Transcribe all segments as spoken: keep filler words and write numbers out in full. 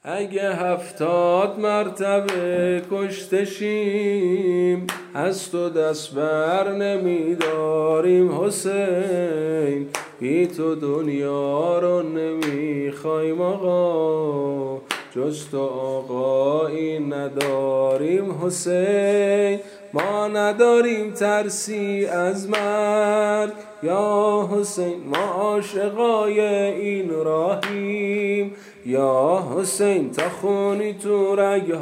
اگه هفتاد مرتبه کشته شیم از تو دست بر نمیداریم حسین، بی تو دنیا رو نمیخوایم آقا، جز تو آقایی نداریم حسین. ما نداریم ترسی از مرگ یا حسین، ما عاشقای این راهیم یا حسین، تا خونی تو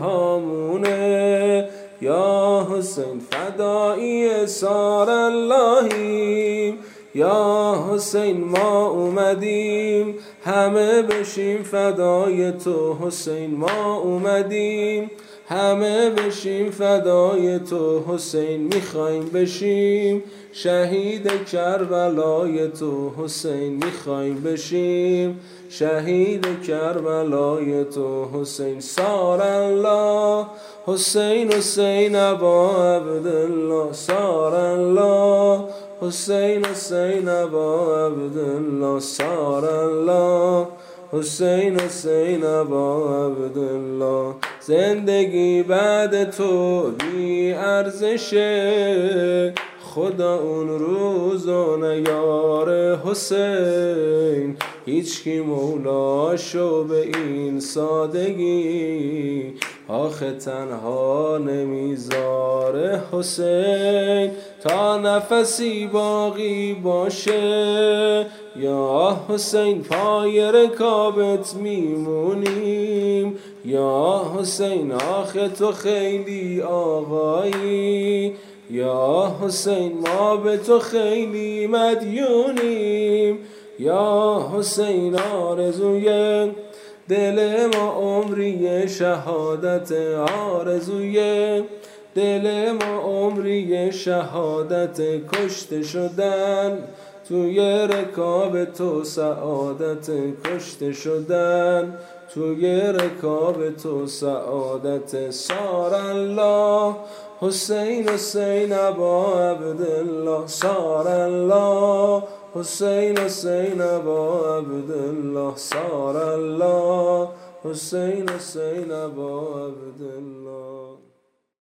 رگهامونه یا حسین، فدایی سار اللهیم یا حسین. ما اومدیم همه بشیم فدای تو حسین، ما اومدیم همه بشیم فدای تو حسین، میخوایم بشیم شهید کربلای تو حسین، میخوایم بشیم شهید کربلای تو حسین. سار الله حسین حسین ابا عبدالله، سار الله حسین حسین ابا عبدالله، سار الله حسین حسین ابا عبدالله. زندگی بعد تو بی ارزشه، خدا اون روزو نیاره حسین، هیچکی مولاشو به این سادگی آخه تنها نمیذاره حسین. تا نفسی باقی باشه یا حسین، پای رکابت میمونیم یا حسین، آخه تو خیلی آقایی یا حسین، ما به تو خیلی مدیونیم یا حسین. آرزوی دل ما عمری شهادت، آرزوی دل ما عمری شهادت، کشته شدن توی رکاب تو سعادت، کشته شدن توی رکاب تو سعادت. سار الله حسین حسین ابا عبدالله، سار الله حسین حسین ابا عبدالله، سار الله حسین حسین ابا عبدالله.